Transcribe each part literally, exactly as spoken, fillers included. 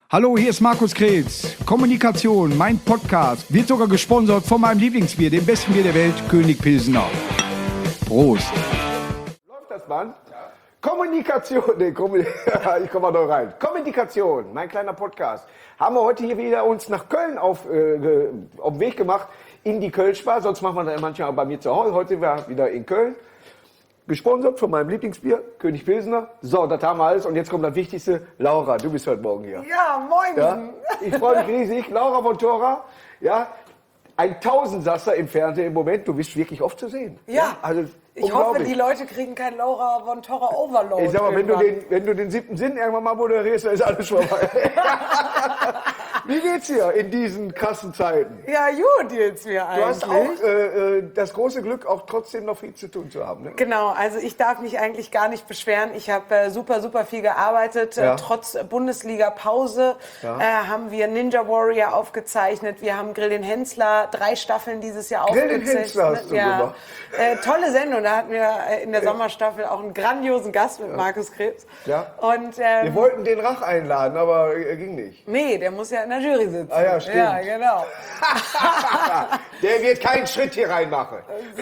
Hallo, hier ist Markus Kretz. Kommunikation, mein Podcast, wird sogar gesponsert von meinem Lieblingsbier, dem besten Bier der Welt, König Pilsener. Prost. Läuft das, Mann? Ja. Kommunikation, nee, Kommun ich komme mal noch rein. Kommunikation, mein kleiner Podcast. Haben wir heute hier wieder uns nach Köln auf, äh, auf den Weg gemacht, in die Kölschbar. Sonst machen wir das manchmal bei mir zu Hause. Heute sind wir wieder in Köln. Gesponsert von meinem Lieblingsbier, König Pilsener. So, das haben wir alles. Und jetzt kommt das Wichtigste. Laura, du bist heute Morgen hier. Ja, moin. Ja? Ich freue mich riesig. Laura von Thora, ja, ein Tausendsasser im Fernsehen im Moment. Du bist wirklich oft zu sehen. Ja, ja? Also, ich hoffe, die Leute kriegen kein Laura von Thora Overload. Ich sag mal, wenn du, den, wenn du den siebten Sinn irgendwann mal moderierst, dann ist alles vorbei. Wie geht's dir in diesen krassen Zeiten? Ja, gut geht's mir eigentlich. Du hast auch äh, das große Glück, auch trotzdem noch viel zu tun zu haben. Ne? Genau, also ich darf mich eigentlich gar nicht beschweren. Ich habe äh, super, super viel gearbeitet. Ja. Äh, trotz Bundesliga-Pause ja. äh, haben wir Ninja Warrior aufgezeichnet. Wir haben Grill den Hensler, drei Staffeln dieses Jahr Grill aufgezeichnet. den Hensler hast du ja. gemacht. Äh, tolle Sendung. Da hatten wir äh, in der Sommerstaffel auch einen grandiosen Gast mit ja. Markus Krebs. Ja. Und, ähm, wir wollten den Rach einladen, aber er äh, ging nicht. Nee, der muss ja in der Jury sitzen. Ah ja, stimmt. Ja, genau. Der wird keinen Schritt hier reinmachen. So.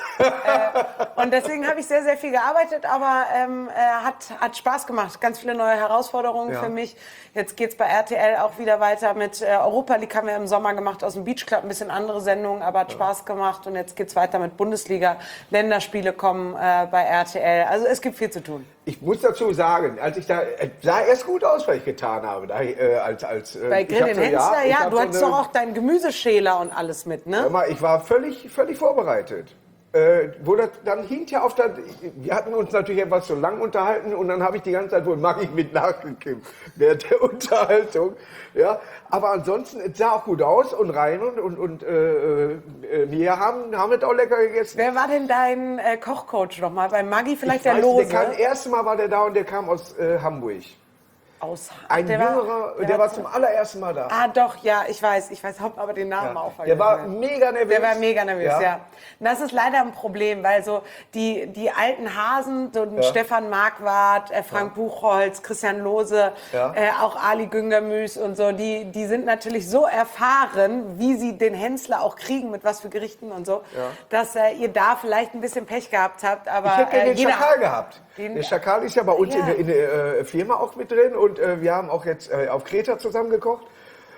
äh, und deswegen habe ich sehr, sehr viel gearbeitet, aber ähm, äh, hat, hat Spaß gemacht. Ganz viele neue Herausforderungen ja. für mich. Jetzt geht's bei R T L auch wieder weiter mit äh, Europa League, haben wir im Sommer gemacht, aus dem Beach Club, ein bisschen andere Sendungen, aber hat ja. Spaß gemacht. Und jetzt geht's weiter mit Bundesliga. Länderspiele kommen äh, bei R T L. Also es gibt viel zu tun. Ich muss dazu sagen, als ich da, äh, sah erst gut aus, was ich getan habe. Da, äh, als, als, äh, bei Grill den Hensler, ja, ja du hattest so doch auch deinen Gemüseschäler und alles mit, ne? Mal, ich war völlig, völlig vorbereitet. Äh, wo das dann hinterher auf der, wir hatten uns natürlich etwas so lang unterhalten und dann habe ich die ganze Zeit wohl Maggi mit nachgekippt während der Unterhaltung. Ja, aber ansonsten, es sah auch gut aus und rein und, und, und äh, äh, wir haben, haben es auch lecker gegessen. Wer war denn dein äh, Kochcoach nochmal? Bei Maggi vielleicht ich der weiß, Lose? Der kam, das erste Mal war der da und der kam aus äh, Hamburg. Aus, ein der jüngerer, war, der, der war zum allerersten Mal da. Ah doch, ja, ich weiß, ich weiß, hab aber den Namen ja. auch Der war mega nervös. Der war mega nervös, ja. ja. Und das ist leider ein Problem, weil so die, die alten Hasen, so ja. Stefan Marquardt, äh, Frank ja. Buchholz, Christian Lose, ja. äh, auch Ali Güngermüß und so, die, die sind natürlich so erfahren, wie sie den Hensler auch kriegen, mit was für Gerichten und so, ja. dass äh, ihr da vielleicht ein bisschen Pech gehabt habt. Aber, ich hätte äh, den jeder, Schakal gehabt. Den, der Schakal ist ja bei uns ja. in der, in der äh, Firma auch mit drin und äh, wir haben auch jetzt äh, auf Kreta zusammen gekocht.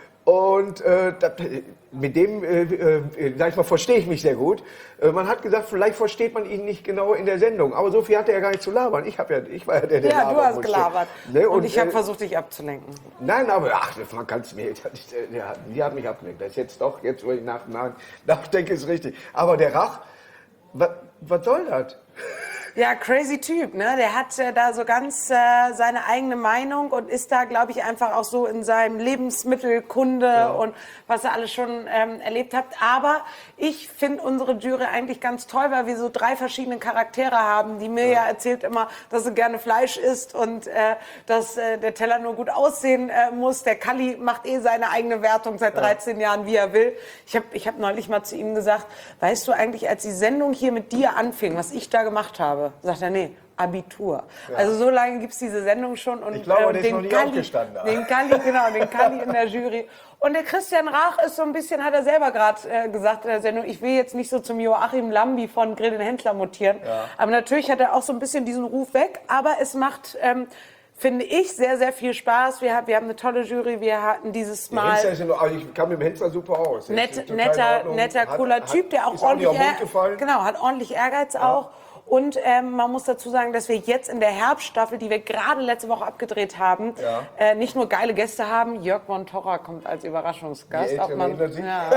Und äh, das, mit dem, äh, äh, sag ich mal, verstehe ich mich sehr gut. Äh, man hat gesagt, vielleicht versteht man ihn nicht genau in der Sendung. Aber so viel hat er ja gar nicht zu labern. Ich, hab ja, ich war ja der, der Ja, labern du hast musste. gelabert. Ne? Und, Und ich habe äh, versucht, dich abzulenken. Nein, aber ach, man kann es mir. Die hat, die hat mich abgelenkt. Das ist jetzt doch, jetzt wo ich nach, nach, nachdenke, ist richtig. Aber der Rach, was, was soll das? Ja, crazy Typ, ne? Der hat äh, da so ganz äh, seine eigene Meinung und ist da, glaube ich, einfach auch so in seinem Lebensmittelkunde ja. und was er alles schon ähm, erlebt hat. Aber ich finde unsere Jury eigentlich ganz toll, weil wir so drei verschiedene Charaktere haben. Die Mirja ja. erzählt immer, dass sie gerne Fleisch isst und äh, dass äh, der Teller nur gut aussehen äh, muss. Der Kalli macht eh seine eigene Wertung seit dreizehn ja. Jahren, wie er will. Ich habe ich hab neulich mal zu ihm gesagt, weißt du eigentlich, als die Sendung hier mit dir anfing, was ich da gemacht habe, sagt er, nee, Abitur. Ja. Also so lange gibt es diese Sendung schon. Und, ich glaube, äh, der den ist noch nie Kalli, aufgestanden. Den Kalli, genau, den Kalli in der Jury. Und der Christian Rach ist so ein bisschen, hat er selber gerade äh, gesagt in der Sendung, ich will jetzt nicht so zum Joachim Lambi von Grill den Hensler mutieren. Ja. Aber natürlich hat er auch so ein bisschen diesen Ruf weg. Aber es macht... Ähm, finde ich, sehr, sehr viel Spaß. Wir haben, wir haben eine tolle Jury. Wir hatten dieses Mal... Hensler ist ja noch, also ich kam mit dem Hensler super aus. Net, netter, netter, cooler hat, Typ, der auch ist ordentlich ordentlich... Auch genau, hat ordentlich Ehrgeiz ja. auch. Und ähm, man muss dazu sagen, dass wir jetzt in der Herbststaffel, die wir gerade letzte Woche abgedreht haben, ja. äh, nicht nur geile Gäste haben. Jörg von Torra kommt als Überraschungsgast. Auch man, ja,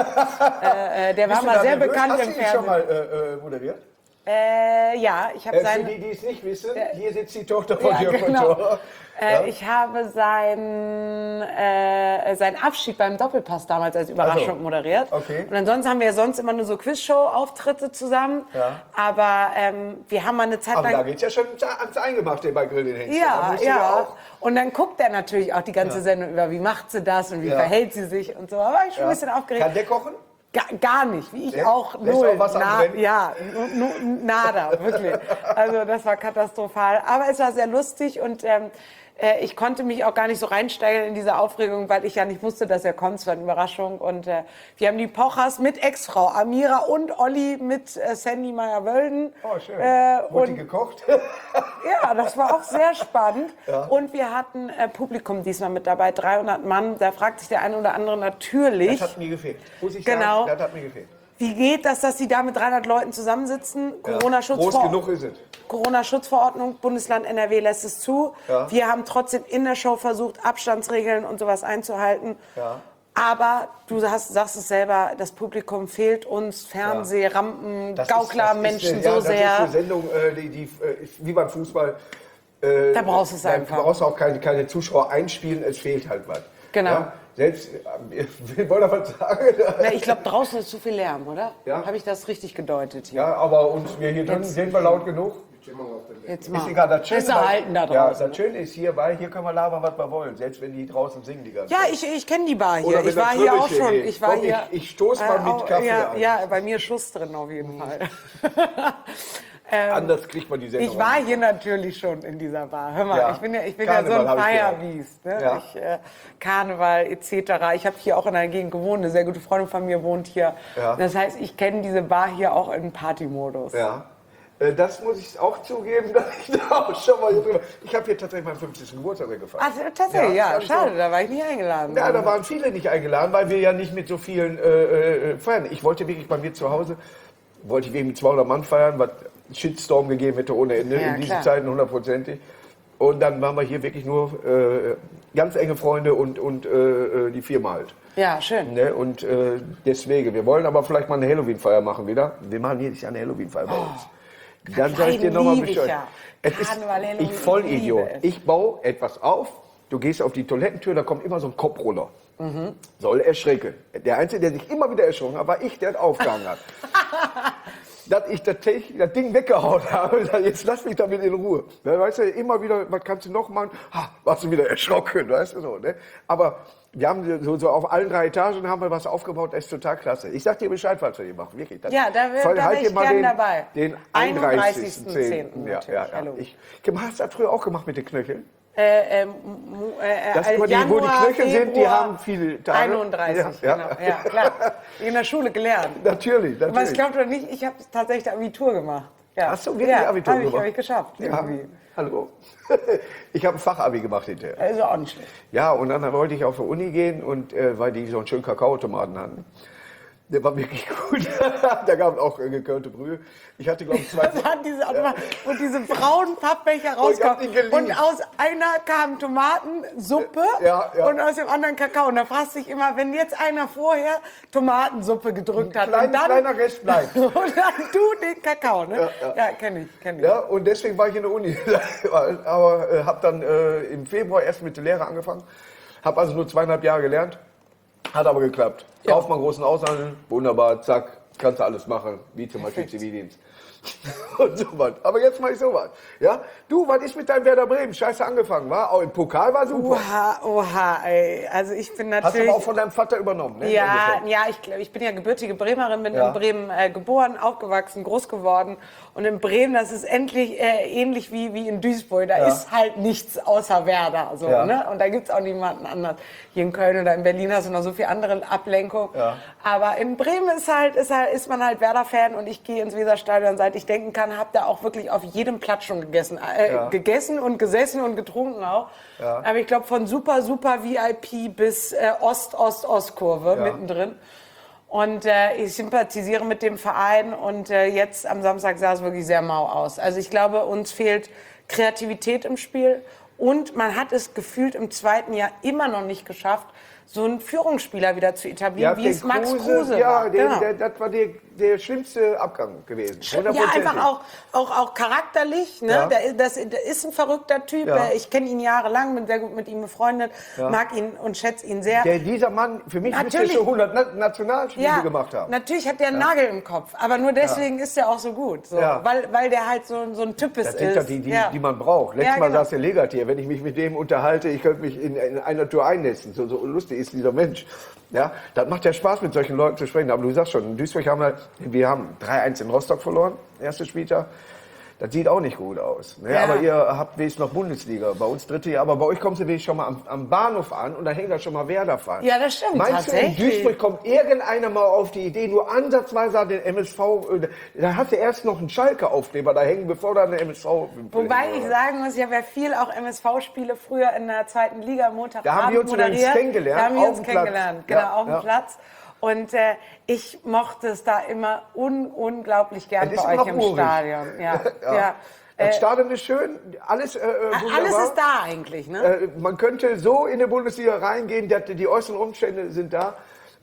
äh, der war mal sehr nervös? bekannt Hast im du ihn Fernsehen. schon mal äh, moderiert? Äh, ja, ich habe äh, seinen... Für die, die es nicht wissen, äh, hier sitzt die Tochter von ja, Jörg von genau. Torra. Äh, ja? Ich habe seinen, äh, seinen Abschied beim Doppelpass damals als Überraschung so. moderiert. Okay. Und ansonsten haben wir ja sonst immer nur so Quizshow-Auftritte zusammen. Ja. Aber ähm, wir haben mal eine Zeit lang... Aber da geht's ja schon ans Eingemachte bei Grill den Hensler. Ja, ja. Auch. Und dann guckt er natürlich auch die ganze ja. Sendung über, wie macht sie das und wie ja. verhält sie sich und so. Aber ich bin ja. ein bisschen aufgeregt. Kann der kochen? Gar, gar nicht, wie ich ja? auch Lässt null. auch was Na, ja, nu, nu, nada, wirklich. Also das war katastrophal. Aber es war sehr lustig und ähm, äh, ich konnte mich auch gar nicht so reinsteigern in diese Aufregung, weil ich ja nicht wusste, dass er kommt. Es war eine Überraschung. Und äh, wir haben die Pochers mit Ex-Frau Amira und Olli mit äh, Sandy Meyer-Wölden. Oh, schön. Äh, Wurde die und gekocht? ja, das war auch sehr spannend. Ja. Und wir hatten äh, Publikum diesmal mit dabei, dreihundert Mann. Da fragt sich der eine oder andere natürlich. Das hat mir gefehlt. Muss ich Genau. sagen, das hat mir gefehlt. Wie geht das, dass Sie da mit dreihundert Leuten zusammensitzen? Ja. Corona-Schutz Groß vor- genug ist es. Corona-Schutzverordnung, Bundesland N R W lässt es zu. Ja. Wir haben trotzdem in der Show versucht, Abstandsregeln und sowas einzuhalten. Ja. Aber du hast, sagst es selber, das Publikum fehlt uns, Fernsehrampen, Das Gaukler, ist, das Menschen ist, eine- so ja, sehr. Das ist eine Sendung, äh, die, die, äh, wie beim Fußball. Äh, Da brauchst du es da einfach. brauchst du auch keine, keine Zuschauer einspielen, es fehlt halt was. Genau. Ja? Selbst, äh, wir wollen da was sagen. Na, ich glaube, draußen ist zu viel Lärm, oder? Ja. Habe ich das richtig gedeutet hier? Ja, aber uns, wir hier drin, Jetzt- sind wir laut genug? Jetzt Ist mal. egal, das Schöne, Besser halten da ja, draußen. das Schöne ist hier, weil hier können wir labern, was wir wollen, selbst wenn die draußen singen die ganze Ja, Zeit. ich, ich kenne die Bar hier. Oder wenn Ich war das hier auch Trübelchen schon. geht. Ich war Komm, hier. ich- ich stoß mal mit auch- Kaffee ja, an. ja, bei mir ist Schuss drin auf jeden Fall. Anders kriegt man die Sendung. Ich war hier natürlich schon in dieser Bar. Hör mal, Ja. ich bin ja, ich bin ja so Karneval ein hab ich gehört. Feierbiest. Ne? Ja. Ich, äh, Karneval et cetera. Ich habe hier auch in der Gegend gewohnt. Eine sehr gute Freundin von mir wohnt hier. Ja. Das heißt, ich kenne diese Bar hier auch in Partymodus. Ja. Äh, Das muss ich auch zugeben, dass ich da auch schon mal hier drüber. Ich habe hier tatsächlich meinen fünfzigsten Geburtstag gefeiert. Ach, tatsächlich, ja. das hab ich Schade, so- da war ich nicht eingeladen. Ja, da waren viele nicht eingeladen, weil wir ja nicht mit so vielen äh, äh, feiern. Ich wollte wirklich bei mir zu Hause, wollte ich wegen mit zweihundert Mann feiern, was Shitstorm gegeben hätte ohne Ende Ja, in diesen klar. Zeiten, hundertprozentig. Und dann waren wir hier wirklich nur äh, ganz enge Freunde und, und äh, die Firma halt. Ja, schön. Ne? Und äh, deswegen, wir wollen aber vielleicht mal eine Halloween-Feier machen wieder. Wir machen jedes Jahr eine Halloween-Feier bei uns. Dann sage ich dir nochmal liebe ich Bescheid. ja. Es ist, Karneval, Halloween, ich Vollidiot. liebe es. Ich baue etwas auf, du gehst auf die Toilettentür, da kommt immer so ein Kopfroller. Mhm. Soll erschrecken. Der Einzige, der sich immer wieder erschrocken hat, war ich, der es aufgehangen hat. Dass ich das, Te- das Ding weggehauen habe, sag, jetzt lass mich damit in Ruhe. Ne, weißt du, immer wieder, was kannst du noch machen? Ha, warst du wieder erschrocken, weißt du so. Ne? Aber wir haben so, so auf allen drei Etagen haben wir was aufgebaut, das ist total klasse. Ich sag dir Bescheid, was wir hier machen, wirklich. Das, Ja, da wär- Voll- da halt wär dir ich mal gern den, dabei. Den einunddreißigsten einunddreißigsten zehnten Ja, ja, natürlich, ja. hallo. Ich, hast du das früher auch gemacht mit den Knöcheln? Äh, ähm, mu- äh, Das, äh, wo die, wo die Januar, Knöchel sind, die Februar, haben viele Tage. einunddreißig, Ja, genau. ja. Ja, klar. In der Schule gelernt. Natürlich, natürlich. Aber ich glaube doch nicht, ich habe tatsächlich Abitur gemacht. Ja. Hast du wirklich ja, Abitur hab ich, gemacht? Habe ich geschafft. Ja, Irgendwie. hallo. Ich habe ein Fachabi gemacht hinterher. Also auch nicht schlecht. Ja, und dann wollte ich auf die Uni gehen, und äh, weil die so einen schönen Kakaoautomaten hatten. Der war wirklich gut. Da gab es auch äh, gekörnte Brühe. Ich hatte, glaube ich, zwei... Das hat diese, und diese braunen Pappbecher Oh, ich hab die rauskommen. geliebt. Und aus einer kam Tomatensuppe Ja, ja. und aus dem anderen Kakao. Und da fragst du dich immer, wenn jetzt einer vorher Tomatensuppe gedrückt hat Klein, und dann, kleiner Rest bleibt. und dann du den Kakao, ne? Ja, Ja, ja. kenne ich, kenne ich. Ja, und deswegen war ich in der Uni. Aber äh, habe dann äh, im Februar erst mit der Lehre angefangen. Habe also nur zweieinhalb Jahre gelernt. Hat aber geklappt. Ja. Kaufmann, großen Außenhandel, wunderbar, zack, kannst du alles machen, wie zum Beispiel Perfekt. Zivildienst. Und so was. Aber jetzt mache ich sowas. Ja? Du, was ist mit deinem Werder Bremen? Scheiße angefangen, war? Auch im Pokal war super. Oha, oha, ey. Also ich bin Hast du natürlich... aber auch von deinem Vater übernommen, ne? Im Ja, Endeffekt. ja, ich glaube, ich bin ja gebürtige Bremerin, bin Ja. in Bremen äh, geboren, aufgewachsen, groß geworden. Und in Bremen, das ist endlich äh, ähnlich wie, wie in Duisburg. Da Ja. ist halt nichts außer Werder. So, Ja. ne? Und da gibt's auch niemanden anders. Hier in Köln oder in Berlin hast du noch so viel andere Ablenkung. Ja. Aber in Bremen ist halt, ist halt, ist man halt Werder-Fan, und ich gehe ins Weserstadion, seit ich denken kann, habe da auch wirklich auf jedem Platz schon gegessen. Äh, Ja. Gegessen und gesessen und getrunken auch. Ja. Aber ich glaube, von super, super V I P bis äh, Ost-Ost-Ost-Kurve Ja. mittendrin. Und äh, ich sympathisiere mit dem Verein, und äh, jetzt am Samstag sah es wirklich sehr mau aus. Also ich glaube, uns fehlt Kreativität im Spiel, und man hat es gefühlt im zweiten Jahr immer noch nicht geschafft, so einen Führungsspieler wieder zu etablieren, wie den es Max Kruse ja, war. den, Genau. der, das war der, der schlimmste Abgang gewesen. Ja, hundertprozentig. einfach auch, auch, auch charakterlich. Ne? Ja. Der, das, der ist ein verrückter Typ. Ja. Ich kenne ihn jahrelang, bin sehr gut mit ihm befreundet, mag ihn und schätze ihn sehr. Der, dieser Mann, für mich müsste er Natürlich. schon hundert Na Nationalspiele gemacht haben. Natürlich hat der einen Nagel im Kopf, aber nur deswegen ist er auch so gut. So. Ja. Weil, weil der halt so, so ein Typ ist. Das sind ja die, die, ja. die man braucht. Letztes Ja, Mal genau. saß der Legat hier. Wenn ich mich mit dem unterhalte, ich könnte mich in, in einer Tour einnässen. So, so lustig ist dieser Mensch. Ja, das macht ja Spaß, mit solchen Leuten zu sprechen. Aber du sagst schon, in Duisburg haben wir, wir haben drei eins in Rostock verloren, erste Spieltag. Das sieht auch nicht gut aus. Ne? Ja. Aber ihr habt wenigstens noch Bundesliga. Bei uns dritte Jahr. Aber bei euch kommt sie wenigstens schon mal am, am Bahnhof an und da hängt da schon mal Werder-Fahnen. Ja, das stimmt, Meinst du, in tatsächlich. Duisburg kommt irgendeiner mal auf die Idee, nur ansatzweise an den M S V, äh, da hast du erst noch einen Schalke-Aufkleber da hängen, bevor da eine M S V... Wobei ich sagen muss, ich habe ja viel auch M S V-Spiele früher in der zweiten Liga Montagabend Da haben wir uns übrigens moderiert. kennengelernt, Da haben wir auf uns dem Platz. kennengelernt, genau, Ja, auf dem ja. Platz. Und äh, ich mochte es da immer un unglaublich gern Es ist bei euch immer im urig. Stadion. Ja, ja. Ja. Äh, Das Stadion ist schön, alles äh, wunderbar. alles ist da eigentlich, ne? Äh, man könnte so in die Bundesliga reingehen, die, die äußeren Umstände sind da,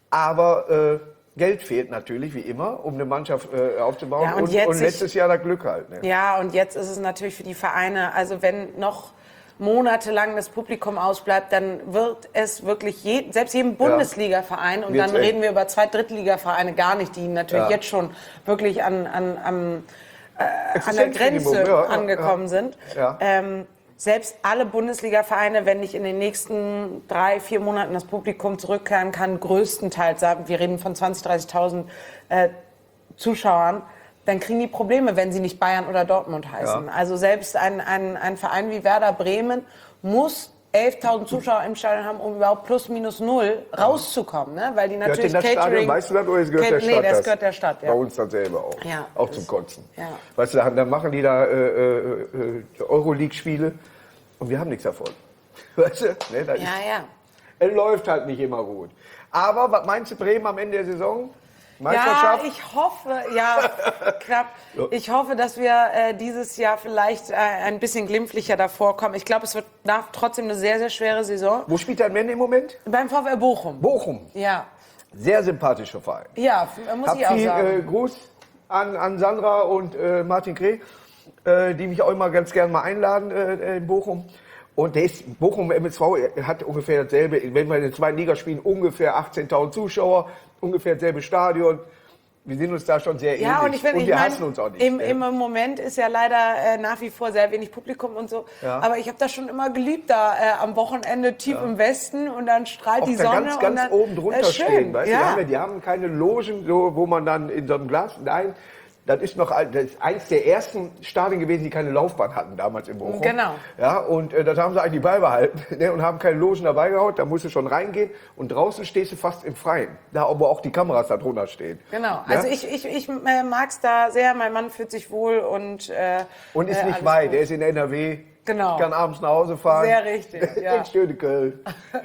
aber äh, Geld fehlt natürlich, wie immer, um eine Mannschaft äh, aufzubauen. Ja, und und, jetzt und sich- letztes Jahr das Glück halt. Ne? Ja, und jetzt ist es natürlich für die Vereine, also wenn noch monatelang das Publikum ausbleibt, dann wird es wirklich, je, selbst jedem Bundesliga-Verein, und Wird's dann eng. reden wir über zwei Drittliga-Vereine gar nicht, die natürlich Ja. jetzt schon wirklich an, an, am, an der Existenzminimum, Grenze ja, ja, angekommen ja. sind. Ja. Ähm, selbst alle Bundesliga-Vereine, wenn nicht in den nächsten drei, vier Monaten das Publikum zurückkehren kann, größtenteils, sagen, wir reden von zwanzigtausend, dreißigtausend äh, Zuschauern, dann kriegen die Probleme, wenn sie nicht Bayern oder Dortmund heißen. Ja. Also selbst ein, ein, ein Verein wie Werder Bremen muss elftausend Zuschauer im Stadion haben, um überhaupt plus minus null rauszukommen, ne? Weil die Gehört natürlich denn das Stadion, Catering... weißt du das, oder es gehört der Cat- Stadt? Nee, das das? gehört der Stadt, ja. Bei uns dann selber auch. Ja, auch das- zum Kotzen. ja. Weißt du, dann machen die da äh, äh, äh, Euroleague-Spiele und wir haben nichts davon. Weißt du? Ne, das Ja, ist, ja. es läuft halt nicht immer gut. Aber was meinst du, Bremen am Ende der Saison? Ja, Meisterschaft? ich hoffe, ja, knapp. Ich hoffe, dass wir äh, dieses Jahr vielleicht äh, ein bisschen glimpflicher davor kommen. Ich glaube, es wird nach, trotzdem eine sehr, sehr schwere Saison. Wo spielt dein Mann im Moment? Beim VfL Bochum. Bochum. Ja, Sehr sympathischer Verein. ja, f- muss Hab ich auch viel sagen. äh, Gruß an, an Sandra und äh, Martin Kreh, äh, die mich auch immer ganz gerne mal einladen äh, in Bochum. Und der ist, Bochum M S V hat ungefähr dasselbe, wenn wir in der zweiten Liga spielen, ungefähr achtzehntausend Zuschauer, ungefähr dasselbe Stadion. Wir sind uns da schon sehr Ja, ähnlich. und ich finde, ich wir mein, hassen uns auch nicht. im, ne? im Moment ist ja leider äh, nach wie vor sehr wenig Publikum und so. Ja. Aber ich habe das schon immer geliebt, da äh, am Wochenende tief im Westen und dann strahlt Auch die da Sonne. ganz, und ganz dann, oben drunter äh, schön. stehen, weißt du? ja. Die haben, ja- die haben keine Logen, so, wo man dann in so einem Glas, nein, das ist noch ein- das ist eins der ersten Stadien gewesen, die keine Laufbahn hatten damals in Bochum. Genau. Ja, und äh, das haben sie eigentlich beibehalten ne, und haben keine Logen dabei gehabt, da musst du schon reingehen und draußen stehst du fast im Freien, da wo auch die Kameras da drunter stehen. Genau, Ja? also ich, ich, ich äh, mag es da sehr, mein Mann fühlt sich wohl und... Äh, Und ist äh, nicht alles weit, gut. der ist in N R W. Genau. Ich kann abends nach Hause fahren. Sehr richtig, ja. In schöne Köln.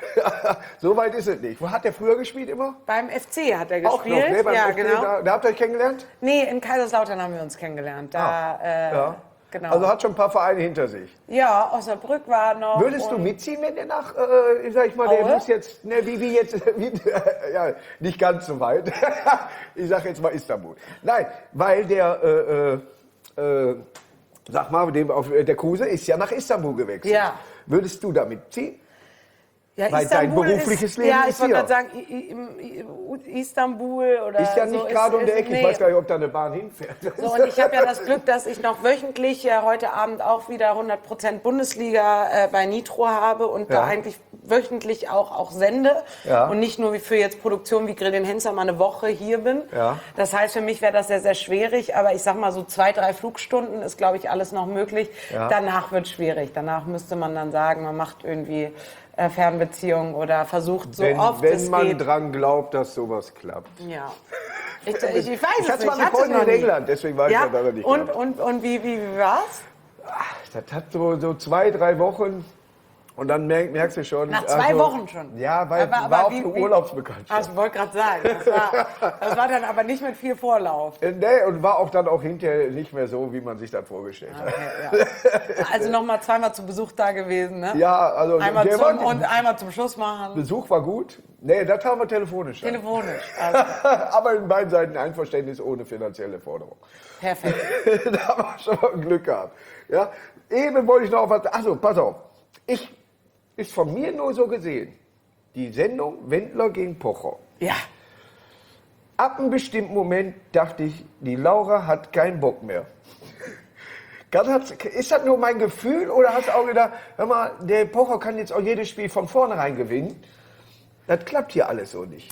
So weit ist es nicht. Wo hat der früher gespielt immer? Beim F C hat er Auch gespielt. noch, ne? Beim ja, F C, genau. Da, da habt ihr euch kennengelernt? Nee, in Kaiserslautern haben wir uns kennengelernt. Da, äh, Ja. genau. Also hat schon ein paar Vereine hinter sich. ja, Osnabrück war noch. Würdest du und- mitziehen, wenn der nach, äh, sag ich mal, der Aue? muss jetzt, ne, wie, wie jetzt, wie, ja, nicht ganz so weit. Ich sag jetzt mal Istanbul. Nein, weil der, äh, äh, äh, sag mal, dem auf, der Kruse ist ja nach Istanbul gewechselt. Ja. Würdest du da mitziehen? Ja, Weil dein berufliches ist, Leben ja, ist ich wollte hier. gerade sagen, I- I- Istanbul oder Ist ja so nicht gerade um die ist- Ecke. Ich nee. weiß gar nicht, ob da eine Bahn hinfährt. So, und ich habe ja das Glück, dass ich noch wöchentlich ja heute Abend auch wieder hundert Prozent Bundesliga äh, bei Nitro habe und Ja. da eigentlich wöchentlich auch, auch sende Ja. und nicht nur wie für jetzt Produktion wie Grill den Henzer mal eine Woche hier bin. Ja. Das heißt, für mich wäre das sehr, sehr schwierig, aber ich sag mal so zwei, drei Flugstunden ist, glaube ich, alles noch möglich. Ja. Danach wird es schwierig. Danach müsste man dann sagen, man macht irgendwie äh, Fernbeziehungen oder versucht so wenn oft wenn es man geht. dran glaubt, dass sowas klappt. Ja. Ich, ich, ich weiß Ich es hatte nicht. mal eine hatte es Freundin noch in nie. England, deswegen war ich Ja, ja da noch nicht. und, gehabt. und, und wie, wie, wie war's? Das hat so, so zwei, drei Wochen und dann merk, merkst du schon. Nach zwei also, Wochen schon? Ja, weil Aber- aber war auch wie- eine wie- Urlaubsbekanntschaft. Ah, ich wollte gerade sagen, das war, das war dann aber nicht mit viel Vorlauf. Äh, Nee, und war auch dann auch hinterher nicht mehr so, wie man sich das vorgestellt hat. Okay, ja. Also nochmal zweimal zu Besuch da gewesen, ne? Ja, also Einmal der zum, war, und einmal zum Schluss machen. Besuch war gut. Nee, das haben wir telefonisch. dann. Telefonisch. Also, Aber in beiden Seiten Einverständnis ohne finanzielle Forderung. perfekt. Da haben wir schon mal Glück gehabt. Ja? Eben wollte ich noch auf was. Achso, pass auf. Ich, ist von mir nur so gesehen. Die Sendung Wendler gegen Pocher. Ja. Ab einem bestimmten Moment dachte ich, die Laura hat keinen Bock mehr. Ganz hat's- Ist das nur mein Gefühl oder hast du auch gedacht, hör mal, der Pocher kann jetzt auch jedes Spiel von vornherein gewinnen? Das klappt hier alles so nicht.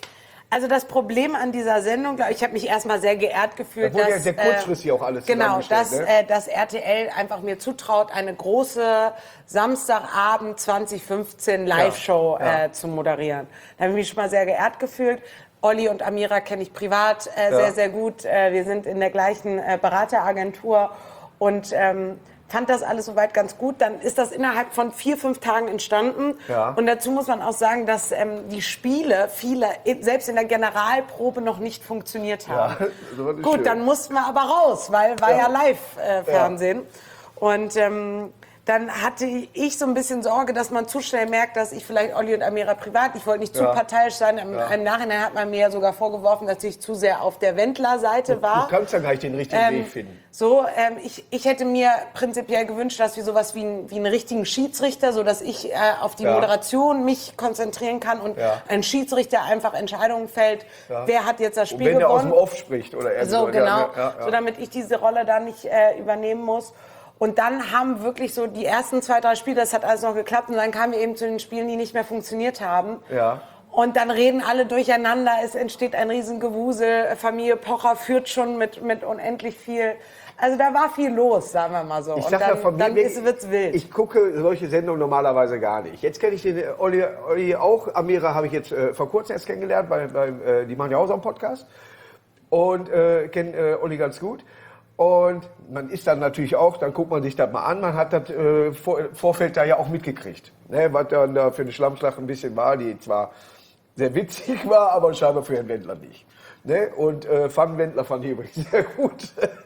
Also das Problem an dieser Sendung, glaube ich, ich habe mich erstmal sehr geehrt gefühlt, da wurde dass ja sehr kurzfristig äh, auch alles genau, dass, ne? äh, dass R T L einfach mir zutraut, eine große Samstagabend zwanzig fünfzehn Live-Show ja, ja. äh, zu moderieren. Da habe ich mich schon mal sehr geehrt gefühlt. Olli und Amira kenne ich privat äh, ja. sehr, sehr gut. Äh, wir sind in der gleichen äh, Berateragentur und ähm, fand das alles soweit ganz gut. Dann ist das innerhalb von vier, fünf Tagen entstanden. Ja. Und dazu muss man auch sagen, dass ähm, die Spiele, viele, selbst in der Generalprobe noch nicht funktioniert haben. Ja, das war gut, schön. dann mussten wir aber raus, weil war ja, Ja. Live-Fernsehen. Äh, und ähm, dann hatte ich so ein bisschen Sorge, dass man zu schnell merkt, dass ich vielleicht Olli und Amira privat, ich wollte nicht zu Ja. parteiisch sein. Im, Ja. Im Nachhinein hat man mir ja sogar vorgeworfen, dass ich zu sehr auf der Wendler-Seite war. Du kannst ja gar nicht den richtigen Ähm, Weg finden. So, ähm, ich, ich hätte mir prinzipiell gewünscht, dass wir sowas wie, ein, wie einen richtigen Schiedsrichter, so dass ich äh, auf die Ja. Moderation mich konzentrieren kann und Ja. ein Schiedsrichter einfach Entscheidungen fällt, Ja. wer hat jetzt das Und Spiel wenn er aus gewonnen. dem Off spricht oder er So, ja, genau, ja, ja, ja. so damit ich diese Rolle da nicht äh, übernehmen muss. Und dann haben wirklich so die ersten zwei, drei Spiele, das hat alles noch geklappt. Und dann kamen wir eben zu den Spielen, die nicht mehr funktioniert haben. Ja. Und dann reden alle durcheinander, es entsteht ein Riesengewusel. Familie Pocher führt schon mit, mit unendlich viel. Also da war viel los, sagen wir mal so. Ich und sag dann, ja von mir, dann ist, wird's wild. ich gucke solche Sendungen normalerweise gar nicht. Jetzt kenne ich den Olli, Olli auch. Amira habe ich jetzt äh, vor kurzem erst kennengelernt, weil, weil äh, die machen ja auch so einen Podcast. Und äh, kenne äh, Olli ganz gut. Und man ist dann natürlich auch, dann guckt man sich das mal an, man hat das äh, vor, Vorfeld da ja auch mitgekriegt. Ne, was dann da für eine Schlammschlacht ein bisschen war, die zwar sehr witzig war, aber scheinbar für Herrn Wendler nicht. Ne? Und äh, Van Wendler fand ich übrigens sehr gut.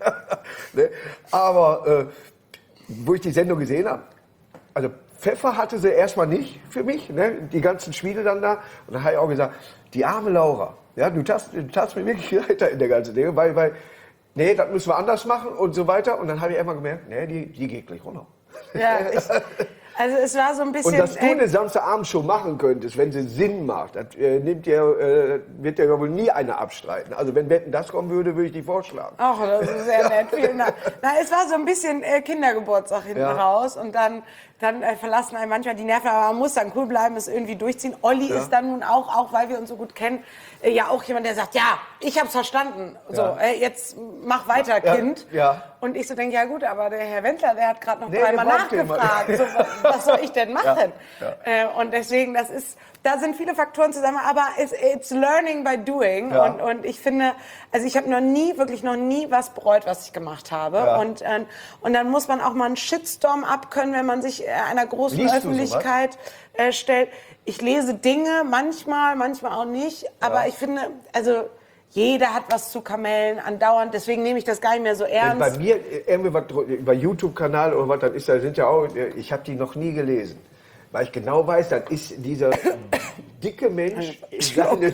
Ne? Aber äh, wo ich die Sendung gesehen habe, also Pfeffer hatte sie erstmal nicht für mich, ne? Die ganzen Spiele dann da. Und dann habe ich auch gesagt, die arme Laura, ja, du tatst, du tatst mir wirklich leid in der ganzen Dinge, weil, weil nee, das müssen wir anders machen und so weiter. Und dann habe ich immer gemerkt, nee, die, die geht gleich runter. Ja, ich, also es war so ein bisschen... Und dass du ey, eine Samstagabendshow machen könntest, wenn sie Sinn macht, das äh, nimmt dir, äh, wird dir ja wohl nie einer abstreiten. Also wenn Wetten, das kommen würde, würde ich die vorschlagen. Ach, das ist sehr nett, vielen Dank. Na, es war so ein bisschen äh, Kindergeburtstag hinten Ja. raus und dann, dann äh, verlassen einen manchmal die Nerven, aber man muss dann cool bleiben, es irgendwie durchziehen. Olli Ja. ist dann nun auch, auch weil wir uns so gut kennen, äh, ja auch jemand, der sagt, ja, ich hab's verstanden, so, Ja. äh, jetzt mach weiter, Ja, Kind. ja. Und ich so denke, ja gut, aber der Herr Wendler, der hat gerade noch Nee, dreimal der braucht den nachgefragt, mal. so, was, was soll ich denn machen? Ja. Äh, und deswegen, das ist, da sind viele Faktoren zusammen, aber it's, it's learning by doing. Ja. Und, und ich finde, also ich habe noch nie, wirklich noch nie was bereut, was ich gemacht habe. Ja. Und, ähm, und dann muss man auch mal einen Shitstorm abkönnen, wenn man sich äh, einer großen Liest du Öffentlichkeit äh, stellt. Ich lese Dinge, manchmal, manchmal auch nicht. Aber Ja. ich finde, also jeder hat was zu kamellen, andauernd. Deswegen nehme ich das gar nicht mehr so ernst. Bei mir, äh, irgendwie was, über YouTube-Kanal oder was, das ist, da sind ja auch, äh, ich habe die noch nie gelesen. Weil ich genau weiß, das ist dieser dicke Mensch in seinen...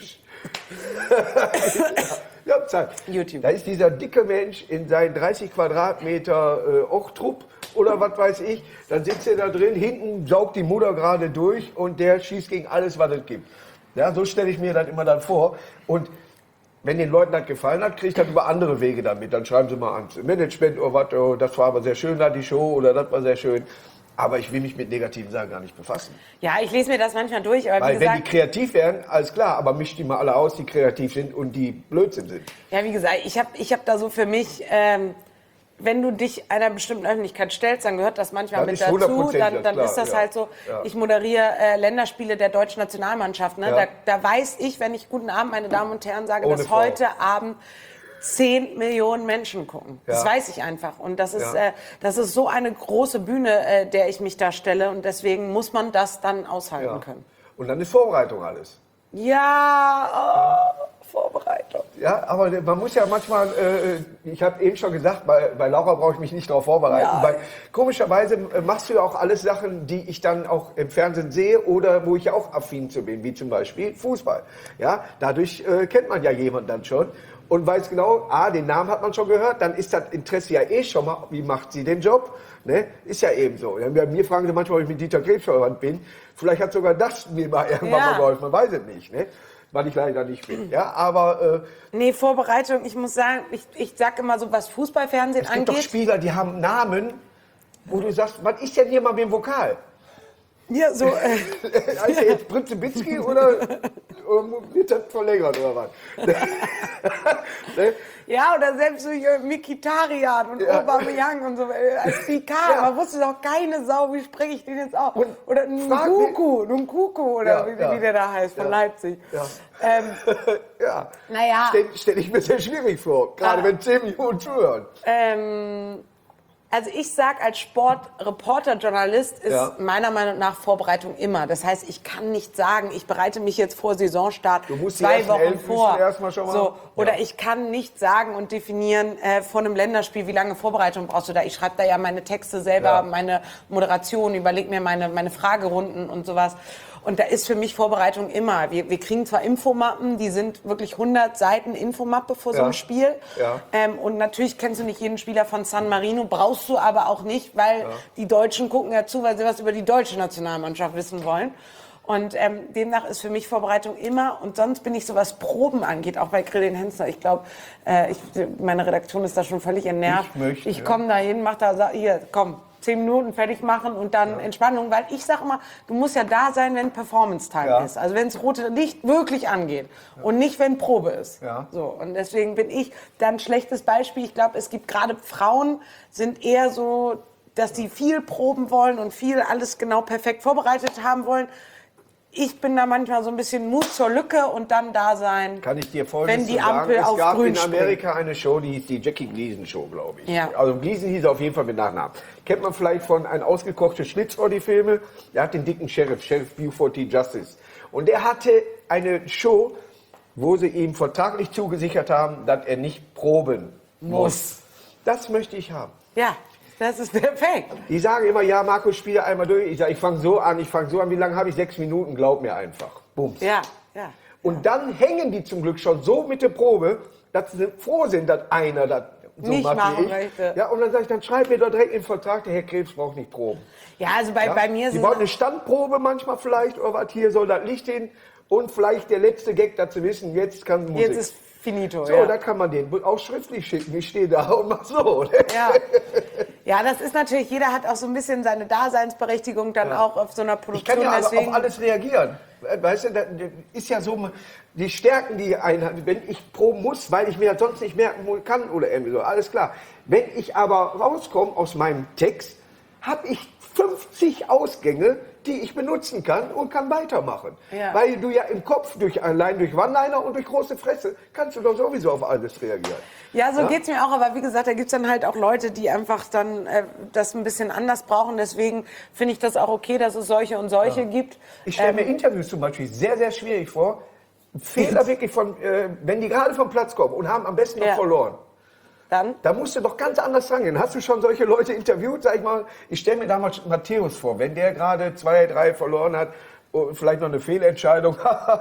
Ja, Zeit. YouTube. Da ist dieser dicke Mensch in seinen dreißig Quadratmeter äh, Ochtrupp oder was weiß ich. Dann sitzt er da drin, hinten saugt die Mutter gerade durch und der schießt gegen alles, was es gibt. Ja, so stelle ich mir das immer dann vor. Und wenn den Leuten das gefallen hat, kriege ich das über andere Wege damit. Dann schreiben sie mal ans Management oder was, oh, das war aber sehr schön, da die Show oder das war sehr schön. Aber ich will mich mit negativen Sachen gar nicht befassen. Ja, ich lese mir das manchmal durch, aber Weil wie wenn gesagt, die kreativ wären, alles klar, aber misch die mal alle aus, die kreativ sind und die Blödsinn sind. ja, wie gesagt, ich habe ich hab da so für mich, ähm, wenn du dich einer bestimmten Öffentlichkeit stellst, dann gehört das manchmal Das mit ist dazu. hundertprozentig, Dann, das dann klar, ist das ja. halt so. Ja. Ich moderiere äh, Länderspiele der deutschen Nationalmannschaft. Ne? Ja. Da, da weiß ich, wenn ich guten Abend, meine Damen und Herren, sage, Ohne dass Frau. heute Abend zehn Millionen Menschen gucken. Das Ja. weiß ich einfach. Und das ist, Ja. äh, das ist so eine große Bühne, äh, der ich mich da stelle. Und deswegen muss man das dann aushalten Ja. können. Und dann ist Vorbereitung alles. Ja, oh, Vorbereitung. Ja, aber man muss ja manchmal, äh, ich habe eben schon gesagt, bei, bei Laura brauche ich mich nicht darauf vorbereiten. Ja. Weil komischerweise äh, machst du ja auch alles Sachen, die ich dann auch im Fernsehen sehe oder wo ich ja auch affin zu bin, wie zum Beispiel Fußball. Ja, dadurch äh, kennt man ja jemanden dann schon und weiß genau, ah, den Namen hat man schon gehört, dann ist das Interesse ja eh schon mal, wie macht sie den Job? Ne? Ist ja eben so. Ja, mir fragen sie manchmal, ob ich mit Dieter Krebs verwandt bin. Vielleicht hat sogar das mir mal irgendwann Ja. mal geholfen, man weiß es nicht. Ne? Weil ich leider nicht bin. Ja, aber äh, Nee, Vorbereitung, ich muss sagen, ich, ich sag immer so, was Fußballfernsehen es gibt doch angeht. Spieler, die haben Namen, wo du sagst, was ist denn hier mal mit dem Vokal? Hier so. Äh, heißt er jetzt Pritzebitzki oder, oder wird das verlängert oder was? Ne? Ja, oder selbst so hier Mikitarian und Ja. Aubameyang und so, äh, als Picard, Ja. man wusste doch keine Sau, wie spreche ich den jetzt auf? Und Oder frag Nkunku, Nkunku oder Ja, wie, ja. wie der da heißt, von Ja. Leipzig. Ja. Ähm, Ja. Naja. Stell, stell ich mir sehr schwierig vor, gerade Ah. wenn zehn Millionen zuhören. ähm, also ich sag als Sportreporter, Journalist ist Ja. meiner Meinung nach Vorbereitung immer. Das heißt, ich kann nicht sagen, ich bereite mich jetzt vor Saisonstart Du musst die zwei ersten Wochen elf vor. müssen erst mal schon mal- So, oder Ja. ich kann nicht sagen und definieren äh, vor einem Länderspiel, wie lange Vorbereitung brauchst du da. Ich schreibe da ja meine Texte selber, Ja. meine Moderation, überlege mir meine, meine Fragerunden und sowas. Und da ist für mich Vorbereitung immer. Wir, wir kriegen zwar Infomappen, die sind wirklich hundert Seiten Infomappe vor so Ja. einem Spiel. Ja. Ähm, und natürlich kennst du nicht jeden Spieler von San Marino, brauchst du aber auch nicht, weil die Deutschen gucken ja zu, weil sie was über die deutsche Nationalmannschaft wissen wollen. Und ähm, demnach ist für mich Vorbereitung immer. Und sonst bin ich so, was Proben angeht, auch bei Grillin Hensler. Ich glaube, äh, ich, meine Redaktion ist da schon völlig entnervt. Ich möchte, ich ja. komme da hin, mach da, sag, hier, komm, zehn Minuten fertig machen und dann Entspannung. Weil ich sage immer, du musst ja da sein, wenn Performance-Time Ja. ist. Also wenn das rote Licht wirklich angeht und nicht, wenn Probe ist. Ja. So, und deswegen bin ich da ein schlechtes Beispiel. Ich glaube, es gibt gerade Frauen, sind eher so, dass die viel proben wollen und viel alles genau perfekt vorbereitet haben wollen. Ich bin da manchmal so ein bisschen Mut zur Lücke und dann da sein. Kann ich dir Folgendes Wenn die zu sagen. Ampel es auf gab grün in Amerika eine Show, die hieß die Jackie Gleason Show, glaube ich. Ja. Also Gleason hieß er auf jeden Fall mit Nachnamen. Kennt man vielleicht von Ein ausgekochtes Schlitzohr, die Filme? Der hat den dicken Sheriff, Sheriff Buford T. Justice. Und der hatte eine Show, wo sie ihm vertraglich zugesichert haben, dass er nicht proben muss. Das möchte ich haben. Ja, das ist perfekt. Die sagen immer, ja, Markus, spiele einmal durch. Ich sage, ich fange so an, ich fange so an. Wie lange habe ich? Sechs Minuten, glaub mir einfach. Bums. Ja, ja. Und dann hängen die zum Glück schon so mit der Probe, dass sie froh sind, dass einer das so Nicht macht machen wie ich. möchte. Ja, und dann sage ich, dann schreib mir doch direkt in den Vertrag, der Herr Krebs braucht nicht proben. Ja, also bei, Ja? bei mir Die sind brauchen eine Standprobe manchmal vielleicht, oder was, hier soll das Licht hin. Und vielleicht der letzte Gag, dass sie wissen, jetzt kann Musik. jetzt ist finito. so, ja. da kann man den auch schriftlich schicken. Ich stehe da und mach so. Ja. Ja, das ist natürlich, jeder hat auch so ein bisschen seine Daseinsberechtigung dann auch auf so einer Ich Produktion. kann ja also deswegen, auf alles reagieren. Weißt du, das ist ja so, die Stärken, die einen hat, wenn ich proben muss, weil ich mir das sonst nicht merken kann oder irgendwie so, alles klar. Wenn ich aber rauskomme aus meinem Text, habe ich fünfzig Ausgänge, die ich benutzen kann und kann weitermachen. Ja. Weil du ja im Kopf, durch, allein durch One-Liner und durch große Fresse, kannst du doch sowieso auf alles reagieren. Ja, so Ja? geht's mir auch, aber wie gesagt, da gibt's dann halt auch Leute, die einfach dann äh, das ein bisschen anders brauchen. Deswegen finde ich das auch okay, dass es solche und solche gibt. Ich stelle Ähm, mir Interviews zum Beispiel sehr, sehr schwierig vor. Fehler wirklich von, äh, wenn die gerade vom Platz kommen und haben am besten noch Ja. verloren. Dann? Da musst du doch ganz anders rangehen. Hast du schon solche Leute interviewt? Sag ich mal, ich stelle mir damals Matthäus vor, wenn der gerade zwei, drei verloren hat und vielleicht noch eine Fehlentscheidung,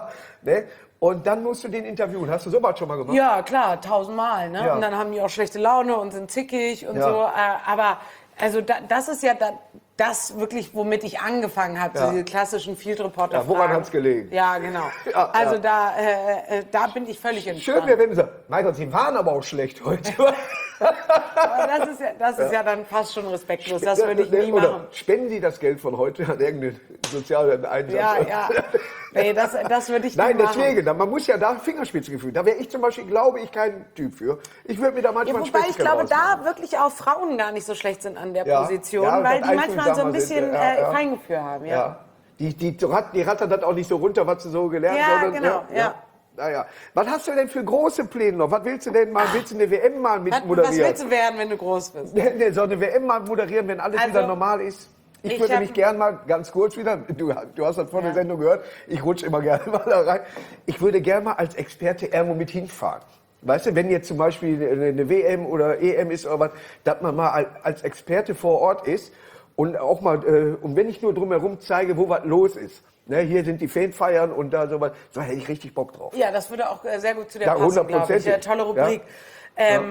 ne? Und dann musst du den interviewen. Hast du sowas schon mal gemacht? Ja, klar, tausendmal. Ne? Ja. Und dann haben die auch schlechte Laune und sind zickig und Ja. so. Äh, aber also da, das ist ja da, das wirklich, womit ich angefangen habe, Ja. so diese klassischen Field Reporter. Ja, woran hat's gelegen? Ja, genau. Ja, also ja. da, äh, äh, da bin ich völlig entspannt. Schön wäre, wenn du sagst, mein Gott, sie waren aber auch schlecht heute. Aber das ist ja, das ist ja dann fast schon respektlos. Das würde ich nie Oder machen. spenden Sie das Geld von heute an irgendeinen sozialen Einsatz? Ja, ja. Nee, das, das würde ich Nein, nie machen. deswegen, da- man muss ja da Fingerspitzengefühl. Da wäre ich zum Beispiel, glaube ich, kein Typ für. Ich würde mir da Ja, manchmal ein wobei ich Spätzchen glaube, rausmachen. da wirklich auch Frauen gar nicht so schlecht sind an der Ja, Position, ja, weil das die manchmal so ein einfühlsamer bisschen sind, ja, äh, ja. Feingefühl haben. Ja. Ja. Die, die, rat- die rattern das auch nicht so runter, was sie so gelernt Ja, haben. genau, ja. Naja. Was hast du denn für große Pläne noch? Was willst du denn mal? Willst du eine W M mal mit Was, was moderieren? willst du werden, wenn du groß bist? Ne, so eine W M mal moderieren, wenn alles Also, wieder normal ist? Ich, ich würde hab- mich gern mal, ganz kurz wieder, du, du hast das vor der Ja. Sendung gehört, ich rutsche immer gerne mal da rein. Ich würde gerne mal als Experte irgendwo mit hinfahren. Weißt du, wenn jetzt zum Beispiel eine eine W M oder E M ist oder was, dass man mal al- als Experte vor Ort ist und auch mal, äh, und wenn ich nur drumherum zeige, wo was los ist. Ne, hier sind die Fanfeiern und da sowas, so hätte ich richtig Bock drauf. Ja, das würde auch äh, sehr gut zu der Ja, passen, glaube ich. hundertprozentig. Ja, tolle Rubrik. Ja. Ähm,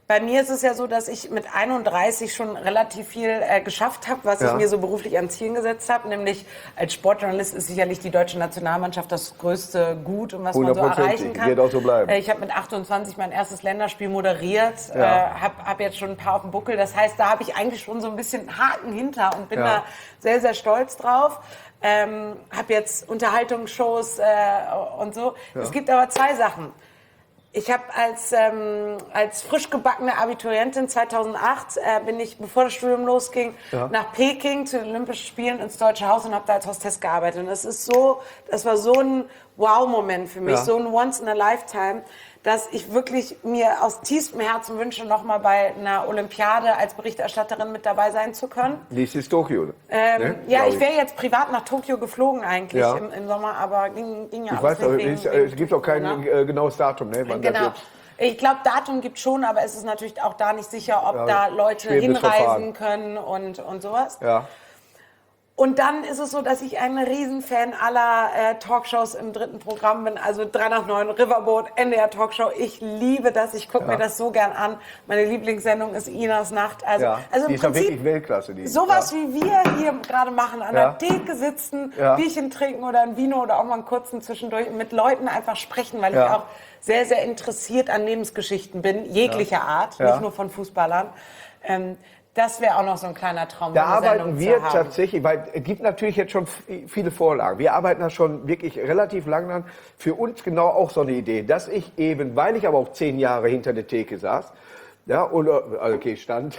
Bei mir ist es ja so, dass ich mit einunddreißig schon relativ viel äh, geschafft habe, was Ja. ich mir so beruflich an Zielen gesetzt habe. Nämlich als Sportjournalist ist sicherlich die deutsche Nationalmannschaft das größte Gut und was man so erreichen kann. Wird auch so bleiben. Äh, ich habe mit achtundzwanzig mein erstes Länderspiel moderiert, Ja. äh, habe hab jetzt schon ein paar auf dem Buckel. Das heißt, da habe ich eigentlich schon so ein bisschen Haken hinter und bin Ja. da sehr, sehr stolz drauf. Ähm, habe jetzt Unterhaltungsshows äh, und so. Ja. Es gibt aber zwei Sachen. Ich habe als, ähm, als frisch gebackene Abiturientin zweitausendacht, äh, bin ich, bevor das Studium losging, Ja. nach Peking zu den Olympischen Spielen ins Deutsche Haus und habe da als Hostess gearbeitet. Und das ist so, das war so ein Wow-Moment für mich, Ja. so ein Once in a Lifetime, dass ich wirklich mir aus tiefstem Herzen wünsche, noch mal bei einer Olympiade als Berichterstatterin mit dabei sein zu können. Nächstes Tokio. Ähm, ne? ja, Glaub ich wäre jetzt privat nach Tokio geflogen eigentlich Ja. im, im Sommer, aber ging, ging ja Ich alles weiß, nicht aber wegen- es, wegen es gibt auch kein Corona. äh, genaues Datum, ne? wann das Genau. jetzt- Ich glaube, Datum gibt schon, aber es ist natürlich auch da nicht sicher, ob Ja, da Leute schwebendes hinreisen Verfahren. können und, und sowas. Ja. Und dann ist es so, dass ich ein Riesenfan aller äh, Talkshows im dritten Programm bin. Also drei nach neun, Riverboat, N D R Talkshow. Ich liebe das. Ich gucke Ja. mir das so gern an. Meine Lieblingssendung ist Inas Nacht. Also, Ja. also Die im ist ja Prinzip wirklich Weltklasse. Die. sowas ja. wie wir hier gerade machen. An Ja. der Theke sitzen, Ja. Bierchen trinken oder ein Vino oder auch mal einen kurzen zwischendurch. Mit Leuten einfach sprechen, weil Ja. ich auch sehr, sehr interessiert an Lebensgeschichten bin. Jeglicher Art, Ja. nicht nur von Fußballern. Ähm, das wäre auch noch so ein kleiner Traum. Da so eine Sendung arbeiten zu wir haben. tatsächlich, weil es gibt natürlich jetzt schon f- viele Vorlagen. Wir arbeiten da schon wirklich relativ lang dran. Für uns genau auch so eine Idee, dass ich eben, weil ich aber auch zehn Jahre hinter der Theke saß, ja, und, äh, okay, stand,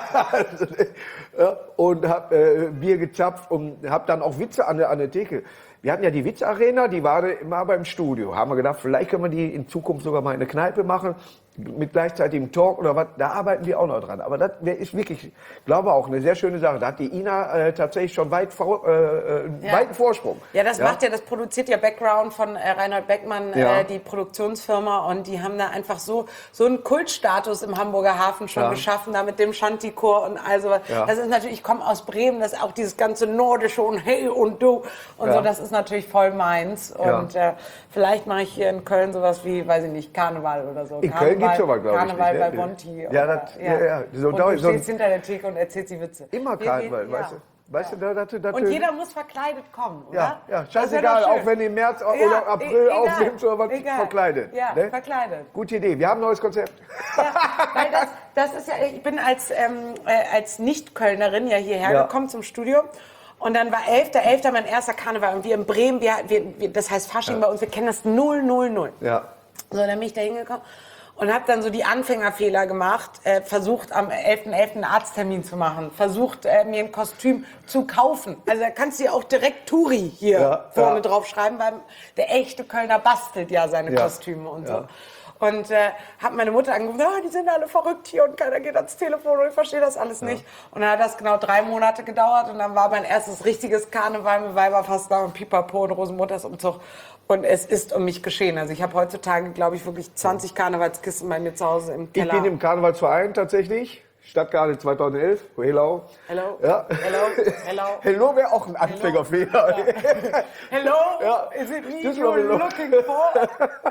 ja, und habe äh, Bier gezapft und habe dann auch Witze an der, an der Theke. Wir hatten ja die Witzarena, die war immer beim Studio. Haben wir gedacht, vielleicht können wir die in Zukunft sogar mal in eine Kneipe machen, mit gleichzeitigem Talk oder was. Da arbeiten wir auch noch dran. Aber das wär- ist wirklich, glaube auch, eine sehr schöne Sache. Da hat die Ina äh, tatsächlich schon weit vor, äh, äh, einen Ja. weiten Vorsprung. Ja, das macht ja, das produziert ja Background von äh, Reinhold Beckmann, Ja. äh, die Produktionsfirma, und die haben da einfach so so einen Kultstatus im Hamburger Hafen schon Ja. geschaffen, da mit dem Shanty-Chor und also. Ja. Das ist natürlich, ich komme aus Bremen, das ist auch dieses ganze Nordische und hey und du und Ja. so, das ist natürlich voll meins. Ja. Und äh, vielleicht mache ich hier in Köln sowas wie, weiß ich nicht, Karneval oder so. In Karneval, Köln gibt's sowas, glaube ich, Karneval nicht, ne? bei Monti. Ja, oder, das- ja, ja. So und da- du so ein- stehst hinter der Theke und erzählst die Witze. Immer Wir Karneval, gehen- weißt ja. du? Weißt du, da, da, da, Und jeder muss verkleidet kommen, oder? Ja, ja, Das wär scheißegal, doch schön. auch wenn ihr im März o- Ja, oder April e- egal, aufnimmst oder was, egal. verkleidet. Ja, ne? verkleidet. Gute Idee, wir haben ein neues Konzept. Ja, weil das, das ist ja, ich bin als, ähm, äh, als Nicht-Kölnerin ja hierher Ja. gekommen zum Studio. Und dann war elfter elfter mein erster Karneval. Und wir in Bremen, wir, wir, wir, das heißt Fasching bei uns, wir kennen das null null null. Ja. So, dann bin ich da hingekommen und habe dann so die Anfängerfehler gemacht, äh, versucht am elfter elfter einen Arzttermin zu machen, versucht äh, mir ein Kostüm zu kaufen. Also da kannst du ja auch direkt Turi hier Ja, vorne ja. drauf schreiben, weil der echte Kölner bastelt ja seine Ja, Kostüme und so. ja. Und äh, habe meine Mutter angerufen, ah, die sind alle verrückt hier und keiner geht ans Telefon und ich verstehe das alles nicht. Und dann hat das genau drei Monate gedauert und dann war mein erstes richtiges Karneval mit Weiberfastnacht und Pipapo und Rosenmutters Umzug. Und es ist um mich geschehen. Also ich habe heutzutage, glaube ich, wirklich zwanzig Karnevalskisten bei mir zu Hause im Ich Keller. bin im Karnevalsverein tatsächlich. Stadtkarneval zweitausendelf. Hello. Hello, Ja. hello, hello. Hello wäre auch ein Anfängerfehler. Hello, Ja. is it me Das you're war hello. looking for?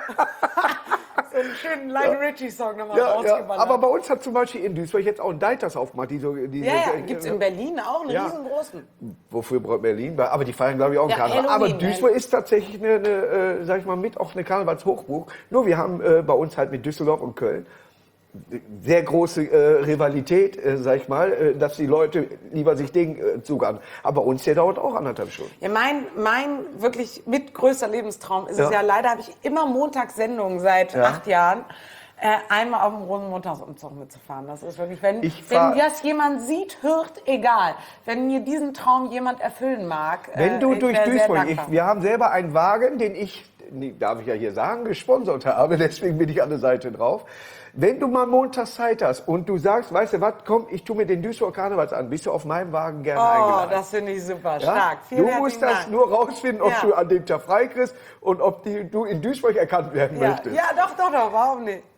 So einen schönen Lionel Richie-Song nochmal Ja, ja. rausgeballert. Aber bei uns hat zum Beispiel in Duisburg jetzt auch ein Deiters aufgemacht. Die so, diese, ja, ja, gibt's in Berlin auch einen Ja. riesengroßen. Wofür braucht Berlin? Aber die feiern, glaube ich, auch einen Ja, Karneval. Aber Halloween, Duisburg ne? ist tatsächlich eine, eine äh, sag ich mal, mit auch eine Karnevalshochburg. Nur wir haben äh, bei uns halt mit Düsseldorf und Köln sehr große äh, Rivalität, äh, sag ich mal, äh, dass die Leute lieber sich Ding äh, zugaben. Aber bei uns der dauert auch anderthalb Stunden. Ja, mein, mein wirklich mitgrößter Lebenstraum ist Ja. es ja, leider habe ich immer Montagssendungen seit Ja. acht Jahren, äh, einmal auf dem Rosenmontagsumzug mitzufahren. Das ist wirklich, wenn, Ich fahr- wenn das jemand sieht, hört, egal. Wenn mir diesen Traum jemand erfüllen mag, Wenn du äh, ich durch wär sehr Duisburg, ich, dankbar. wir haben selber einen Wagen, den ich, nee, darf ich ja hier sagen, gesponsert habe, deswegen bin ich an der Seite drauf. Wenn du mal montags Zeit hast und du sagst, weißt du was, komm, ich tue mir den Duisburg Karnevals an, bist du auf meinem Wagen gerne Oh, eingeladen. das finde ich super, Ja? stark. Du Vielen musst herzlichen das Dank. nur rausfinden, ob Ja. du an dem Tag frei kriegst und ob die, du in Duisburg erkannt werden Ja, möchtest. ja, doch, doch, doch, warum nicht?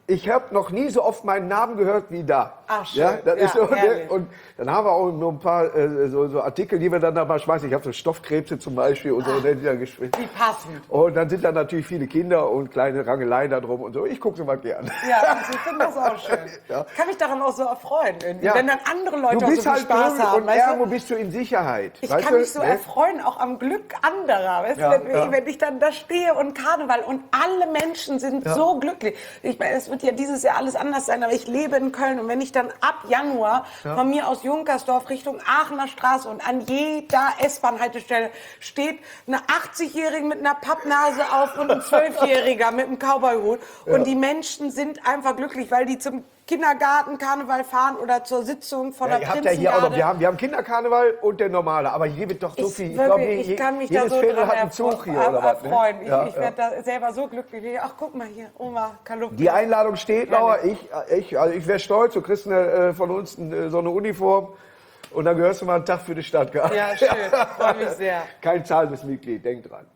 Ich habe noch nie so oft meinen Namen gehört wie da. Ach, schön. Ja, das Ja, ist so, ne? herrlich. Und dann haben wir auch noch ein paar äh, so, so Artikel, die wir dann da mal schmeißen. Ich habe so Stoffkrebse zum Beispiel und so. Ach, ne, die dann gespielt. Wie passend. Und dann sind da natürlich viele Kinder und kleine Rangeleien da drum und so. Ich gucke sie mal gern. Ja, ich finde das auch schön. Ja. Ich kann mich daran auch so erfreuen, irgendwie. Ja. Wenn dann andere Leute Du auch bist so viel halt Spaß jung haben. und weißt du? irgendwo bist du in Sicherheit. Ich weißt kann du? mich so Ne? erfreuen, auch am Glück anderer. Weißt Ja, du, wenn, ja. wenn ich dann da stehe und Karneval und alle Menschen sind so glücklich. Ich meine, es wird ja dieses Jahr alles anders sein, aber ich lebe in Köln und wenn ich dann ab Januar von mir aus Junkersdorf Richtung Aachener Straße und an jeder S-Bahn-Haltestelle steht eine achtzigjährige mit einer Pappnase auf und ein zwölfjähriger mit einem Cowboyhut und die Menschen sind einfach glücklich, weil die zum Kindergarten, Karneval fahren oder zur Sitzung von Ja, der ihr habt ja hier auch noch, Prinzengarde. wir haben, wir haben Kinderkarneval und der normale, aber hier wird doch so Ich, viel. Ich, wirklich, glaube, ich je- kann mich da jedes so Viertel dran hat einen Zug hier erfre- oder was. Ne? erfreuen. Ich, Ja, ich ja. werde da selber so glücklich. Ach, guck mal hier, Oma Kalup. Die Einladung steht, Laura. Ich, ich, also ich wäre stolz, du kriegst eine, äh, von uns eine, so eine Uniform und dann gehörst du mal einen Tag für die Stadt. Ja, schön. Freue mich sehr. Kein zahlendes Mitglied, denk dran.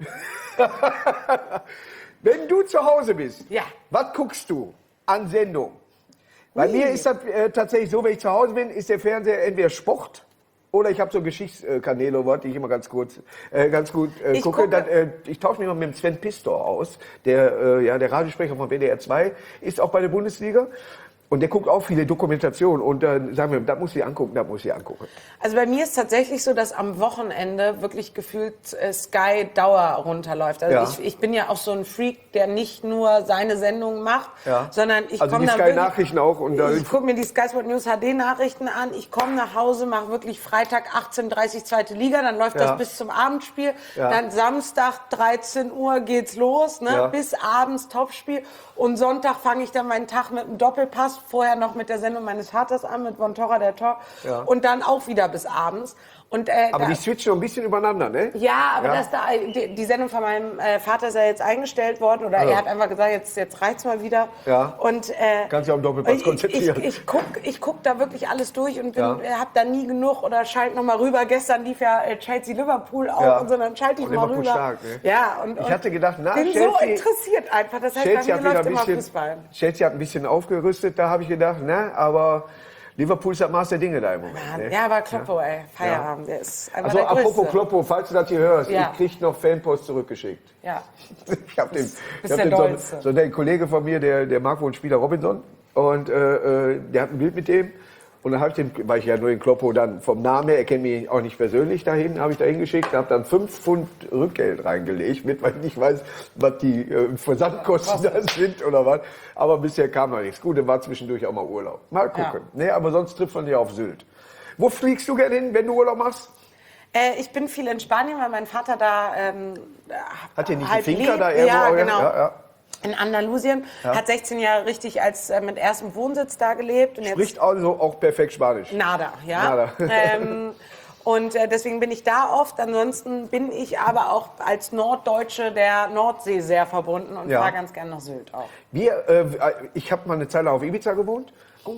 Wenn du zu Hause bist, Ja. was guckst du an Sendung? Bei mir ist das äh, tatsächlich so, wenn ich zu Hause bin, ist der Fernseher entweder Sport oder ich habe so Geschichtskanäle, oder was, die ich immer ganz kurz, äh, ganz gut äh, Ich gucke. gucke- Dann, äh, ich tausche mich mal mit dem Sven Pistor aus, der, äh, ja, der Radiosprecher von W D R zwei, ist auch bei der Bundesliga. Und der guckt auch viele Dokumentationen und äh, sagen wir, das muss ich angucken, das muss ich angucken. Also bei mir ist tatsächlich so, dass am Wochenende wirklich gefühlt äh, Sky Dauer runterläuft. Also Ja. ich, ich bin ja auch so ein Freak, der nicht nur seine Sendungen macht, Ja. sondern ich Also komme die dann Sky wirklich, Nachrichten auch und da- ich gucke mir die Sky Sport News H D Nachrichten an. Ich komme nach Hause, mache wirklich Freitag achtzehn Uhr dreißig zweite Liga, dann läuft Ja. das bis zum Abendspiel. Ja. Dann Samstag dreizehn Uhr geht's los, ne? Ja. Bis abends Topspiel. Und Sonntag fange ich dann meinen Tag mit einem Doppelpass, vorher noch mit der Sendung meines Vaters an, mit Von Torra, der Tor. Ja. Und dann auch wieder bis abends. Und, äh, Aber da, die switchen noch ein bisschen übereinander, ne? ja, aber Ja. Das da, die, die Sendung von meinem äh, Vater ist ja jetzt eingestellt worden. Oder Ja. er hat einfach gesagt, jetzt, jetzt reicht's mal wieder. Ja. Und, äh, Kannst dich auf den Doppelpass ich, konzentrieren. Ich, ich, guck, ich guck da wirklich alles durch und bin, Ja. äh, hab da nie genug oder schalt noch mal rüber. Gestern lief ja äh, Chelsea-Liverpool auch Ja. und so, dann schalte ich Und mal Liverpool rüber. stark, ne? Ja, und, Ich und hatte gedacht, na, bin so Chelsea- interessiert einfach. Das heißt, Chelsea bei hat mir wieder läuft ein immer bisschen, Fußball. Chelsea hat ein bisschen aufgerüstet, da habe ich gedacht, ne? Aber Liverpool ist das Maß der Dinge da im Moment. Ne? Ja, aber Kloppo, ey, Feierabend, der ist einfach Also der apropos Größte. Kloppo, falls du das hier hörst, Ja. ich krieg noch Fanpost zurückgeschickt. Ja. Ich habe den, ich bist hab der den so, Dollste. so der Kollege von mir, der, der mag wohl einen Spieler Robinson und äh, äh, der hat ein Bild mit dem und dann habe ich den, weil ich ja nur den Kloppo dann vom Namen her, er kennt mich auch nicht persönlich dahin, habe ich da hingeschickt, habe dann fünf Pfund Rückgeld reingelegt, mit, weil ich nicht weiß, was die äh, Versandkosten da sind oder was. Aber bisher kam noch nichts. Gut, dann war zwischendurch auch mal Urlaub. Mal gucken. Nee, aber sonst trifft man ja auf Sylt. Wo fliegst du gerne hin, wenn du Urlaub machst? Äh, ich bin viel in Spanien, weil mein Vater da ähm, Hat ihr nicht halt eine Finca lebt. da irgendwo? Ja, genau. Ja, ja. In Andalusien. Hat sechzehn Jahre richtig als äh, mit erstem Wohnsitz da gelebt. Und Spricht also auch perfekt Spanisch. Nada, ja. Nada. Ähm, und äh, deswegen bin ich da oft. Ansonsten bin ich aber auch als Norddeutsche der Nordsee sehr verbunden und Ja. fahre ganz gern nach Sylt auch. Wir, äh, ich habe mal eine Zeit lang auf Ibiza gewohnt.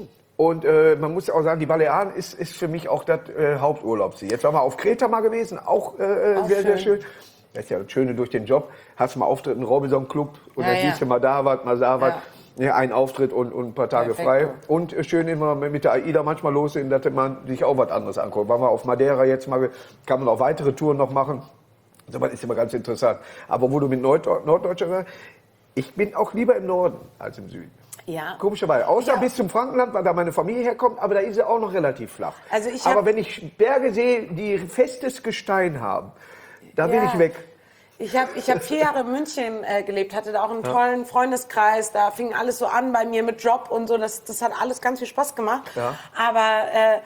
Und äh, man muss auch sagen, die Balearen ist, ist für mich auch das äh, Haupturlaubsziel. Jetzt waren wir auf Kreta mal gewesen, auch, äh, Auch sehr, sehr schön. schön. Das ist ja das Schöne durch den Job. Hast du mal Auftritt im Robinson Club und Ja, dann ja. siehst du mal da was, mal da was. Ja. Ja, ein Auftritt und, und ein paar Tage Perfekt. frei. Und äh, schön immer mit der AIDA manchmal los, dass man sich auch was anderes anguckt. Waren wir auf Madeira jetzt mal, kann man auch weitere Touren noch machen. So was ist immer ganz interessant. Aber wo du mit Nord Norddeutscher warst, ich bin auch lieber im Norden als im Süden. Ja. Komischerweise. Außer Ja. bis zum Frankenland, weil da meine Familie herkommt, aber da ist sie auch noch relativ flach. Also ich aber hab- wenn ich Berge sehe, die festes Gestein haben, da bin Ja. ich weg. Ich habe ich hab vier Jahre in München äh, gelebt, hatte da auch einen tollen Freundeskreis. Da fing alles so an bei mir mit Job und so. Das, das hat alles ganz viel Spaß gemacht. Ja. Aber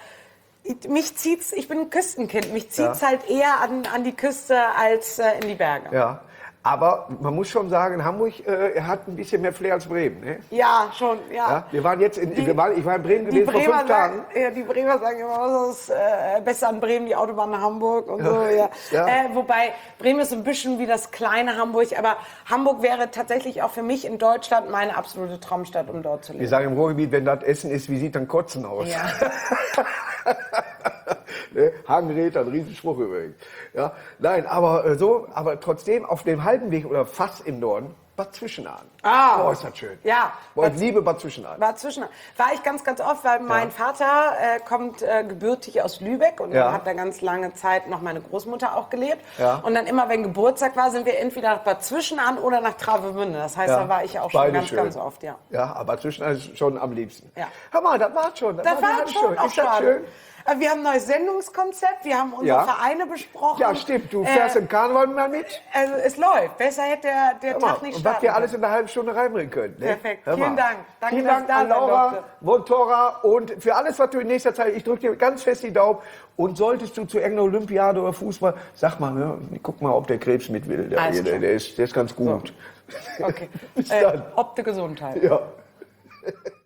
äh, mich zieht's, ich bin ein Küstenkind, mich zieht's Ja. halt eher an, an die Küste als äh, in die Berge. Ja. Aber man muss schon sagen, Hamburg äh, hat ein bisschen mehr Flair als Bremen. Ne? Ja, schon, ja. Ja? Wir waren jetzt in, Die- wir waren, ich war in Bremen Die gewesen vor Bremer, fünf Tagen. sagen, ja, die Bremer sagen immer, was ist äh, besser an Bremen, die Autobahn nach Hamburg und so. Ja. Ja. Äh, wobei Bremen ist so ein bisschen wie das kleine Hamburg, aber Hamburg wäre tatsächlich auch für mich in Deutschland meine absolute Traumstadt, um dort zu leben. Wir sagen im Ruhrgebiet, wenn das Essen ist, wie sieht dann Kotzen aus? Ja. Ne? Hagenräth, ein Riesenspruch übrigens. Ja, nein, aber äh, so, aber trotzdem auf dem halben Weg oder fast im Norden Bad Zwischenahn. Ah. Oh, ist das schön. Ja. Boah, ich liebe Bad Zwischenahn. War zwischen, war ich ganz, ganz oft, weil mein Vater äh, kommt äh, gebürtig aus Lübeck und Ja. dann hat da ganz lange Zeit noch meine Großmutter auch gelebt. Ja. Und dann immer, wenn Geburtstag war, sind wir entweder nach Bad Zwischenahn oder nach Travemünde. Das heißt, Ja. da war ich auch schon Beide ganz, schön. ganz oft, ja. Ja, aber Bad Zwischenahn ist schon am liebsten. Ja. Hör mal, das war schon. Das war ganz schon schön. auch Ist das schade. schön? Äh, Wir haben ein neues Sendungskonzept, wir haben unsere Ja. Vereine besprochen. Ja, stimmt. Du fährst äh, im Karneval mal mit? Also es läuft. Besser hätte der, der Hör mal, Tag nicht und was starten wir alles können. in einer halben Stunde reinbringen können. Ne? Perfekt. Hör Vielen mal. Dank. Danke, Vielen dass Dank ich da an sein Laura durfte. Vontora und für alles, was du in nächster Zeit, ich drücke dir ganz fest die Daumen. Und solltest du zu irgendeiner Olympiade oder Fußball, sag mal, ne, guck mal, ob der Krebs mit will. Der, Alles der, klar. der, ist, der ist ganz gut. Okay. Bis Äh, dann. Ob der Gesundheit. Ja.